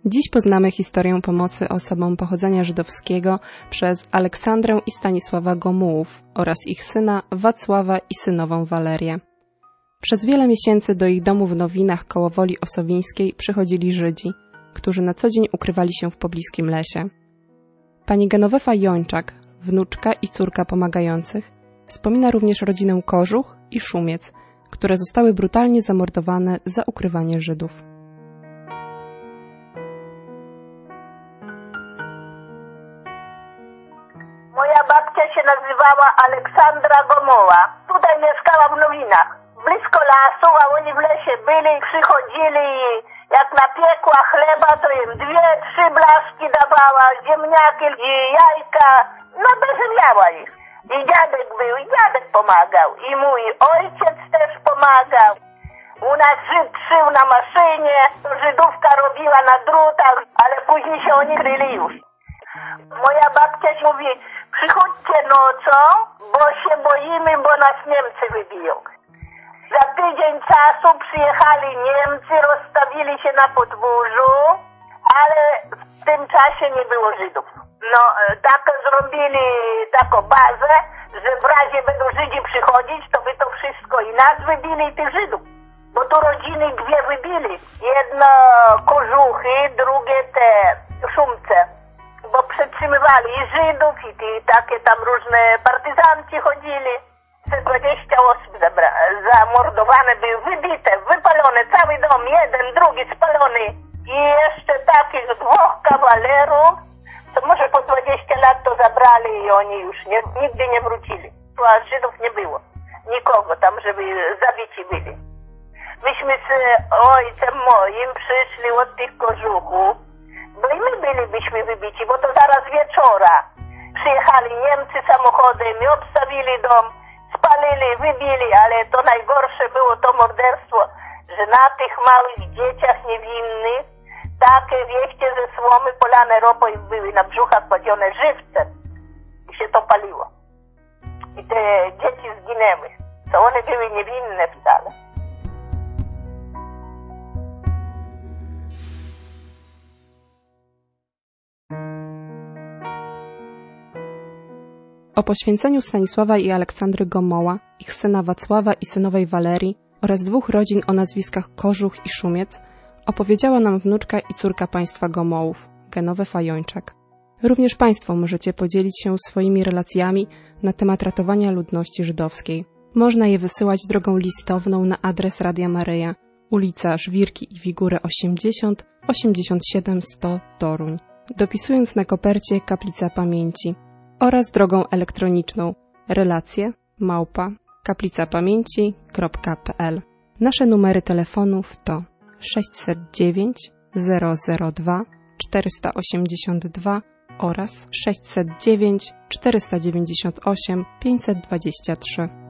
Dziś poznamy historię pomocy osobom pochodzenia żydowskiego przez Aleksandrę i Stanisława Gomułów oraz ich syna Wacława i synową Walerię. Przez wiele miesięcy do ich domu w Nowinach koło Woli Osowińskiej przychodzili Żydzi, którzy na co dzień ukrywali się w pobliskim lesie. Pani Genowefa Jończak, wnuczka i córka pomagających, wspomina również rodzinę Kożuch i Szumiec, które zostały brutalnie zamordowane za ukrywanie Żydów. Moja babcia się nazywała Aleksandra Gomuła. Tutaj mieszkała w Nowinach, blisko lasu, a oni w lesie byli, przychodzili i jak napiekła chleba, to im 2-3 blaszki dawała, ziemniaki i jajka, no miała ich. I dziadek był, i dziadek pomagał, i mój ojciec też pomagał. U nas Żyd szył na maszynie, Żydówka robiła na drutach, ale później się oni kryli już. Moja babcia mówi, przychodźcie nocą, bo się boimy, bo nas Niemcy wybiją. Za tydzień czasu przyjechali Niemcy, rozstawili się na podwórzu, ale w tym czasie nie było Żydów. No, tak zrobili taką bazę, że w razie będą Żydzi przychodzić, to by to wszystko i nas wybili, i tych Żydów. Bo tu rodziny 2 wybili. Jedno Kożuchy, drugie te Szumce. Bo przetrzymywali i Żydów, i takie tam różne partyzanci chodzili. 20 osób zamordowane były, wybite, wypalone, cały dom, jeden, drugi spalony. I jeszcze takich 2 kawalerów, to może po 20 lat to zabrali i oni już nigdy nie wrócili. A Żydów nie było. Nikogo tam, żeby zabici byli. Myśmy z ojcem moim przyszli od tych Kożuchów, bo i my bylibyśmy wybici, bo to zaraz wieczora. Przyjechali Niemcy samochodem i obstawili dom, spalili, wybili, ale to najgorsze było to morderstwo, że na tych małych dzieciach niewinnych takie wieście ze słomy polane ropą i były na brzuchach kładzione żywcem i się to paliło. I te dzieci zginęły. To one były niewinne wcale. O poświęceniu Stanisława i Aleksandry Gomuła, ich syna Wacława i synowej Walerii oraz 2 rodzin o nazwiskach Kożuch i Szumiec opowiedziała nam wnuczka i córka państwa Gomułów, Genowefa Jończak. Również Państwo możecie podzielić się swoimi relacjami na temat ratowania ludności żydowskiej. Można je wysyłać drogą listowną na adres Radia Maryja, ulica Żwirki i Wigury 80, 87 100 Toruń, dopisując na kopercie Kaplica Pamięci, oraz drogą elektroniczną relacje@kaplicapamięci.pl. Nasze numery telefonów to 609 002 482 oraz 609 498 523.